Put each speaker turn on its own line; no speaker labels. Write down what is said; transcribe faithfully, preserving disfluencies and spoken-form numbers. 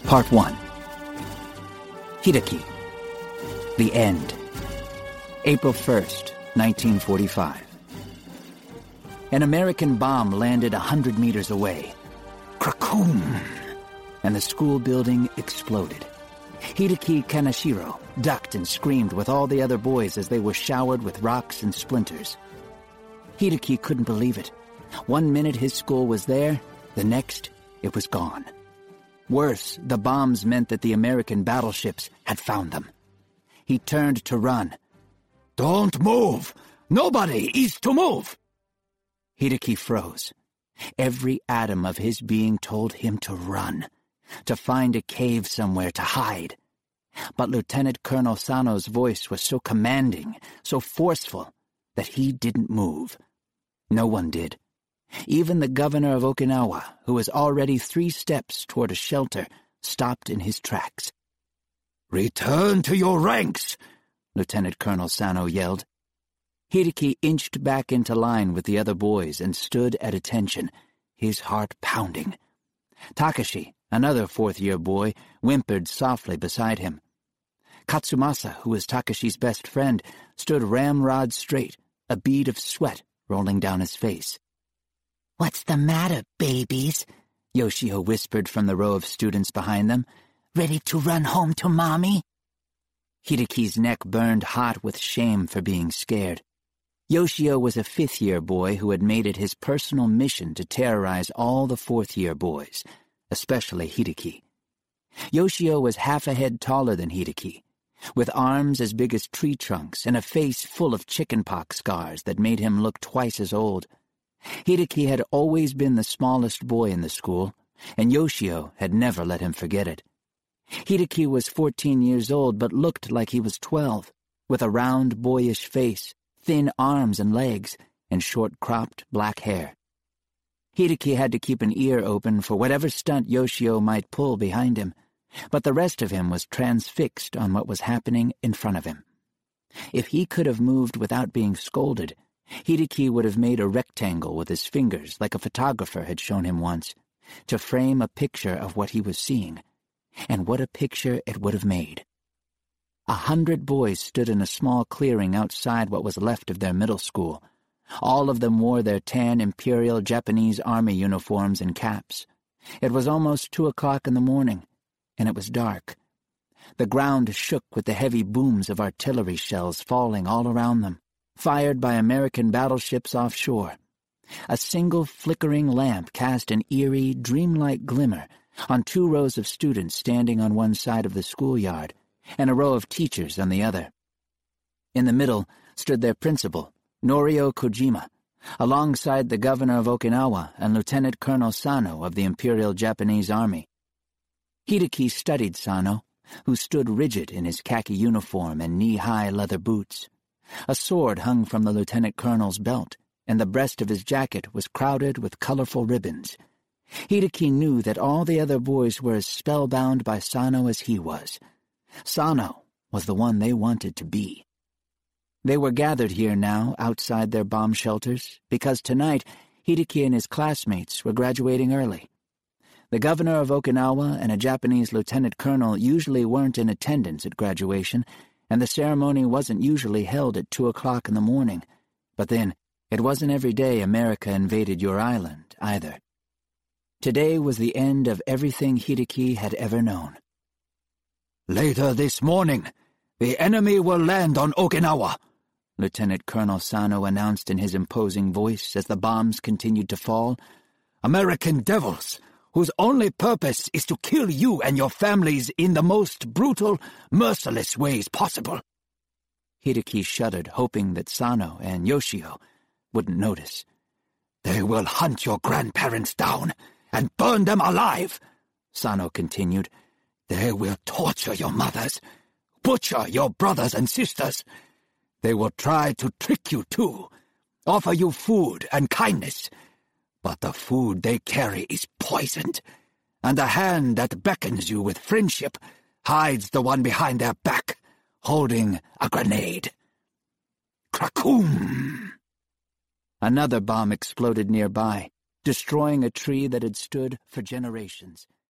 Part one. Hideki. The End. April first, nineteen forty-five. An American bomb landed a hundred meters away. Krakoom! And the school building exploded. Hideki Kaneshiro ducked and screamed with all the other boys as they were showered with rocks and splinters. Hideki couldn't believe it. One minute his school was there, the next it was gone. Worse, the bombs meant that the American battleships had found them. He turned to run. "Don't move! Nobody is to move!" Hideki froze. Every atom of his being told him to run, to find a cave somewhere to hide. But Lieutenant Colonel Sano's voice was so commanding, so forceful, that he didn't move. No one did. Even the governor of Okinawa, who was already three steps toward a shelter, stopped in his tracks. "Return to your ranks!" Lieutenant Colonel Sano yelled. Hideki inched back into line with the other boys and stood at attention, his heart pounding. Takashi, another fourth-year boy, whimpered softly beside him. Katsumasa, who was Takashi's best friend, stood ramrod straight, a bead of sweat rolling down his face. "What's the matter, babies?" Yoshio whispered from the row of students behind them. "Ready to run home to Mommy?" Hideki's neck burned hot with shame for being scared. Yoshio was a fifth-year boy who had made it his personal mission to terrorize all the fourth-year boys, especially Hideki. Yoshio was half a head taller than Hideki, with arms as big as tree trunks and a face full of chickenpox scars that made him look twice as old. Hideki had always been the smallest boy in the school, and Yoshio had never let him forget it. Hideki was fourteen years old but looked like he was twelve, with a round, boyish face, thin arms and legs, and short-cropped black hair. Hideki had to keep an ear open for whatever stunt Yoshio might pull behind him, but the rest of him was transfixed on what was happening in front of him. If he could have moved without being scolded, Hideki would have made a rectangle with his fingers like a photographer had shown him once, to frame a picture of what he was seeing. And what a picture it would have made. A hundred boys stood in a small clearing outside what was left of their middle school. All of them wore their tan Imperial Japanese Army uniforms and caps. It was almost two o'clock in the morning, and it was dark. The ground shook with the heavy booms of artillery shells falling all around them, fired by American battleships offshore. A single flickering lamp cast an eerie, dreamlike glimmer on two rows of students standing on one side of the schoolyard, and a row of teachers on the other. In the middle stood their principal, Norio Kojima, alongside the governor of Okinawa and Lieutenant Colonel Sano of the Imperial Japanese Army. Hideki studied Sano, who stood rigid in his khaki uniform and knee-high leather boots. A sword hung from the lieutenant colonel's belt, and the breast of his jacket was crowded with colorful ribbons. Hideki knew that all the other boys were as spellbound by Sano as he was. Sano was the one they wanted to be. They were gathered here now outside their bomb shelters because tonight Hideki and his classmates were graduating early. The governor of Okinawa and a Japanese lieutenant colonel usually weren't in attendance at graduation, and the ceremony wasn't usually held at two o'clock in the morning. But then, it wasn't every day America invaded your island, either. Today was the end of everything Hideki had ever known. "Later this morning, the enemy will land on Okinawa," Lieutenant Colonel Sano announced in his imposing voice as the bombs continued to fall. "American devils, whose only purpose is to kill you and your families in the most brutal, merciless ways possible." Hideki shuddered, hoping that Sano and Yoshio wouldn't notice. "They will hunt your grandparents down and burn them alive," Sano continued. "They will torture your mothers, butcher your brothers and sisters. They will try to trick you too, offer you food and kindness. But the food they carry is poisoned, and the hand that beckons you with friendship hides the one behind their back, holding a grenade." Krakoom! Another bomb exploded nearby, destroying a tree that had stood for generations.